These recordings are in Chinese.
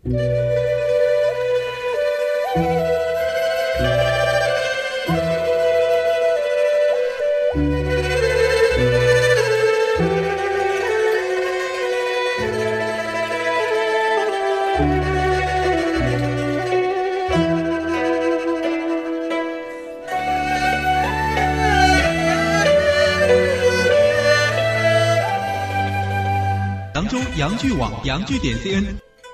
扬州扬剧网扬剧点 CN。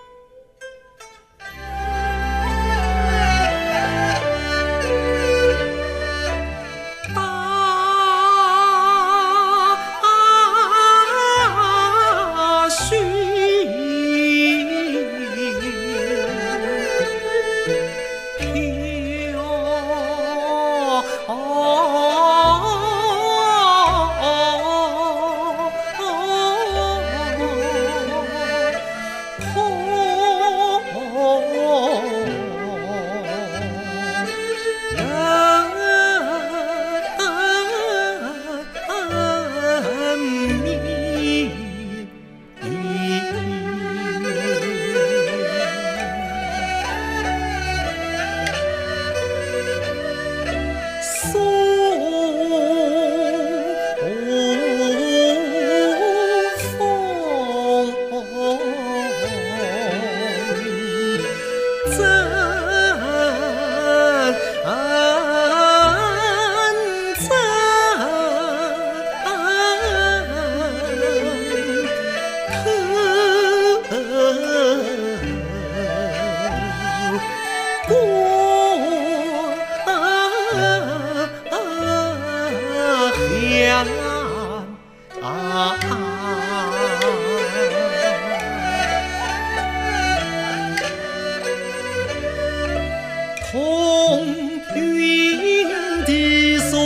红云的树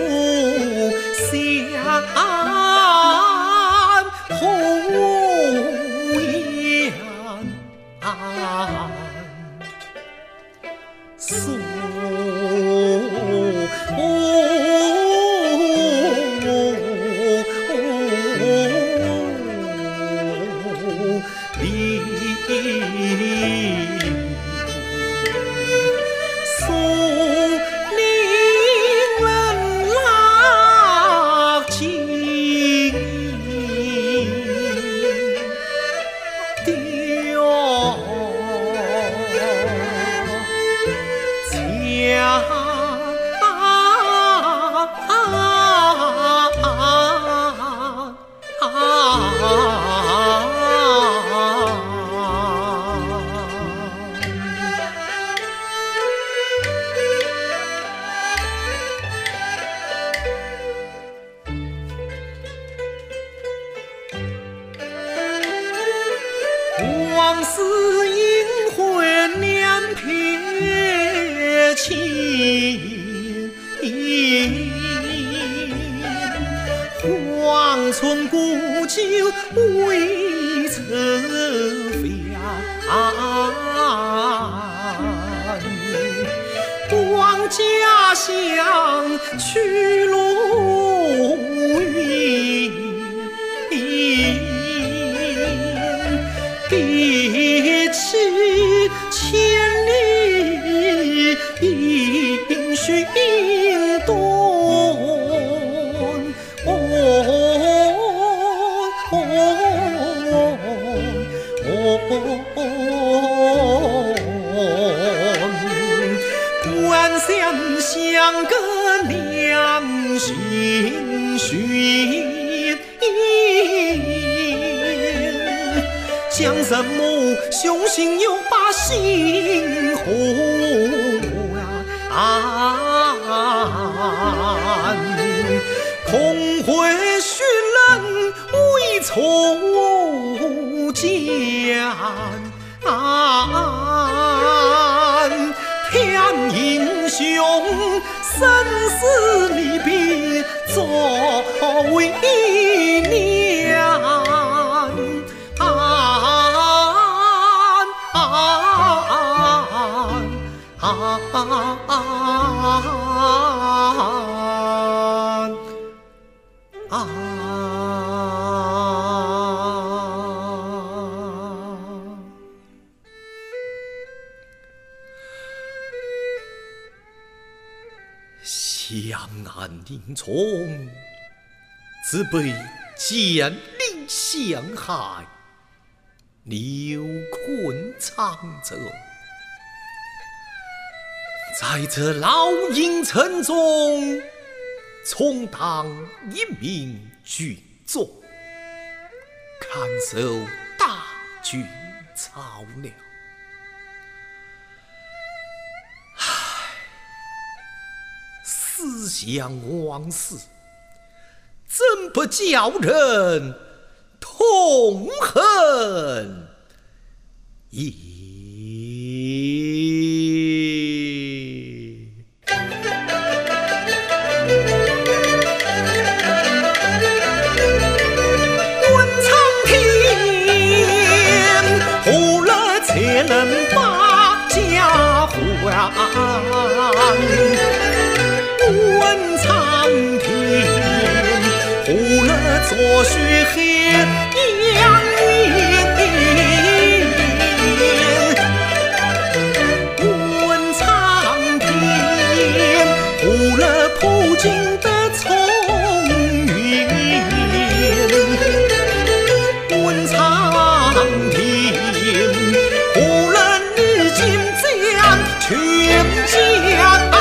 下，红颜树往事萦回两撇情，荒村古酒未曾返，望家乡去路远，比起千里迎寻短，关山相隔两心寻，讲什么雄心又把心红空回许人为仇奸，天英雄生死离别作为念， 江岸林冲，自被剑岭陷害，流困沧州。在这老营城中，充当一名军总，看守大军操鸟。思想往事，怎不叫人痛恨也？问苍天，何来才能把家还？问苍天，何来作血黑阳云？问苍天，何来破镜的重圆？问苍天，何来日今将全家？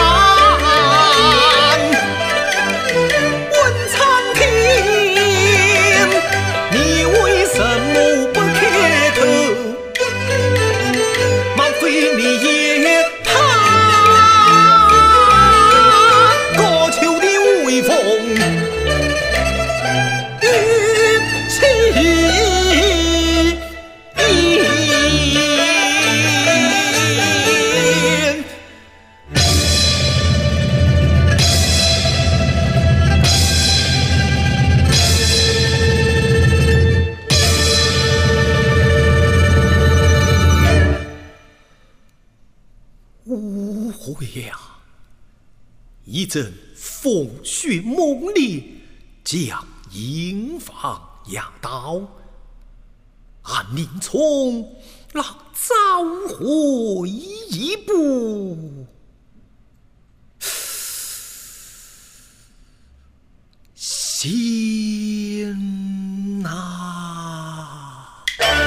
误会呀！一阵风雪猛烈，将营房压倒，安林冲让早回一步，先啊！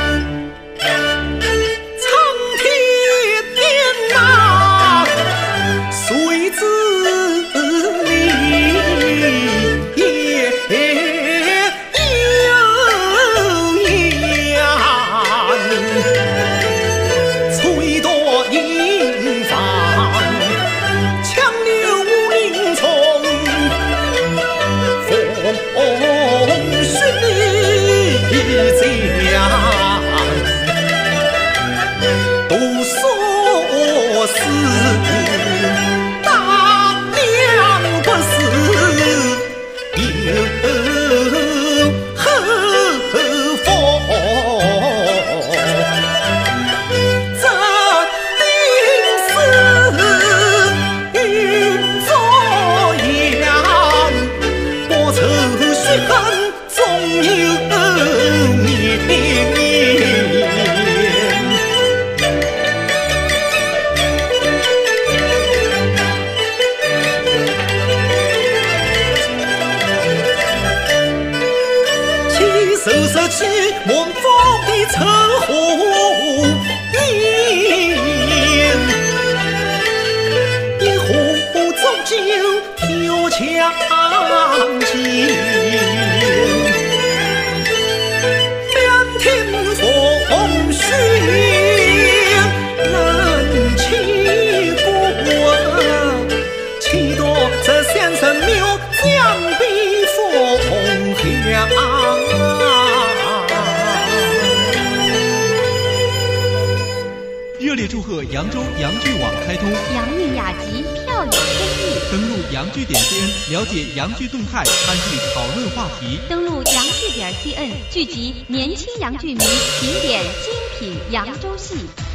收起门房的车祸烟，一壶浊酒挑枪剑，两天风雪冷气过，几多这先生庙将避风响。 热烈祝贺扬州扬剧网开通， 扬韵雅集，票有争议。 登录扬剧.cn， 了解扬剧动态，参与讨论话题。 登录扬剧.cn， 聚集年轻扬剧迷，评点精品扬州戏。